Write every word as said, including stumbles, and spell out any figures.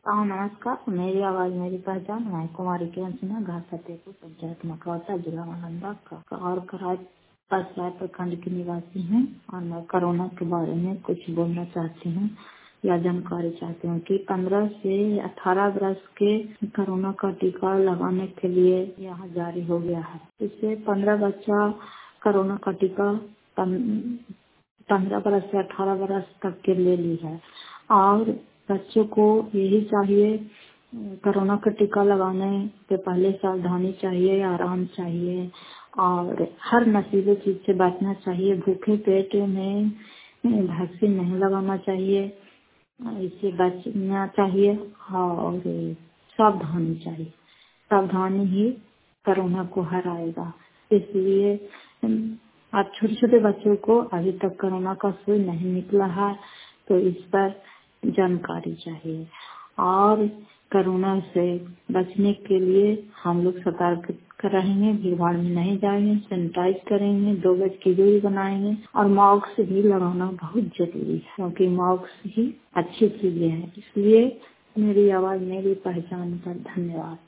हाँ नमस्कार, मेरी आवाज़ मेरी पहचान। मैं कुमारी किरण सिन्हा, घर फतेहपुर, पंचायत मकौता, जिला नालंदा का और कराज पसराय प्रखंड की निवासी हूँ। और मैं कोरोना के बारे में कुछ बोलना चाहती हूँ या जानकारी चाहती हूँ कि पंद्रह से अठारह वर्ष के कोरोना का टीका लगाने के लिए यहाँ जारी हो गया है। इससे पंद्रह बच्चा कोरोना का टीका पंद्रह वर्ष से अठारह वर्ष तक के ले ली है। और बच्चों को यही चाहिए, कोरोना का टीका लगाने से पहले सावधानी चाहिए, आराम चाहिए और हर नशीले चीज से बचना चाहिए। भूखे पेट में वैक्सीन नहीं लगाना चाहिए, इससे बचना चाहिए और सावधानी चाहिए। सावधानी ही कोरोना को हराएगा। इसलिए अब छोटे छोटे बच्चों को अभी तक कोरोना का सुई नहीं निकला है, तो इस पर जानकारी चाहिए। और कोरोना से बचने के लिए हम लोग सतर्क रहेंगे, भीड़ भाड़ में नहीं जाएंगे, सैनिटाइज करेंगे, दो गज की दूरी बनाएंगे और मास्क भी लगाना बहुत जरूरी है, क्योंकि मास्क ही अच्छी चीजें है। इसलिए मेरी आवाज मेरी पहचान पर धन्यवाद।